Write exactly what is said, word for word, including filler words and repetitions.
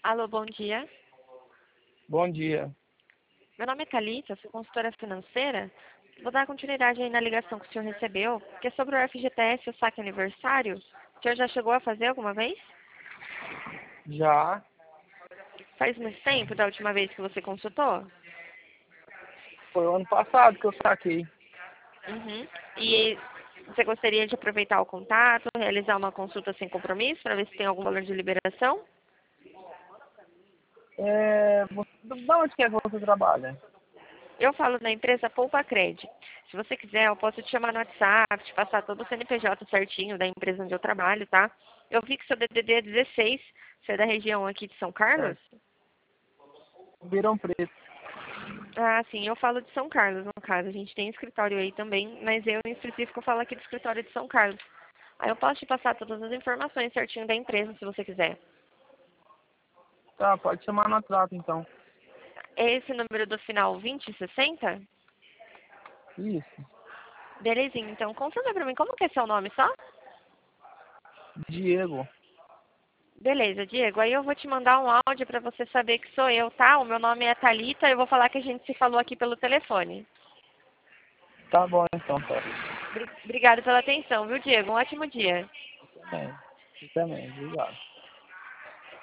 Alô, bom dia. Bom dia. Meu nome é Thalita, sou consultora financeira. Vou dar continuidade aí na ligação que o senhor recebeu, que é sobre o F G T S, o saque aniversário. O senhor já chegou a fazer alguma vez? Já Faz muito tempo da última vez que você consultou? foi o ano passado que eu saquei. Uhum. E você gostaria de aproveitar o contato, realizar uma consulta sem compromisso, para ver se tem algum valor de liberação? É, você, da onde que é que você trabalha? Eu falo da empresa Poupa Cred. Se você quiser, eu posso te chamar no WhatsApp, te passar todo o C N P J certinho da empresa onde eu trabalho, tá? Eu vi que seu D D D é dezesseis. Você é da região aqui de São É, Carlos? Ribeirão Preto. Ah, sim, eu falo de São Carlos, no caso. A gente tem escritório aí também, mas eu, em específico, eu falo aqui do escritório de São Carlos. Aí eu posso te passar todas as informações certinho da empresa, se você quiser. Tá, pode chamar no WhatsApp então. É esse número do final vinte e sessenta? Isso. Belezinha, então confirma pra mim, como que é seu nome só? Diego. Beleza, Diego. Aí eu vou te mandar um áudio para você saber que sou eu, tá? O meu nome é Thalita e eu vou falar que a gente se falou aqui pelo telefone. Tá bom então, tá. Bri- Obrigada pela atenção, viu, Diego? Um ótimo dia. Você também. Você também, obrigado.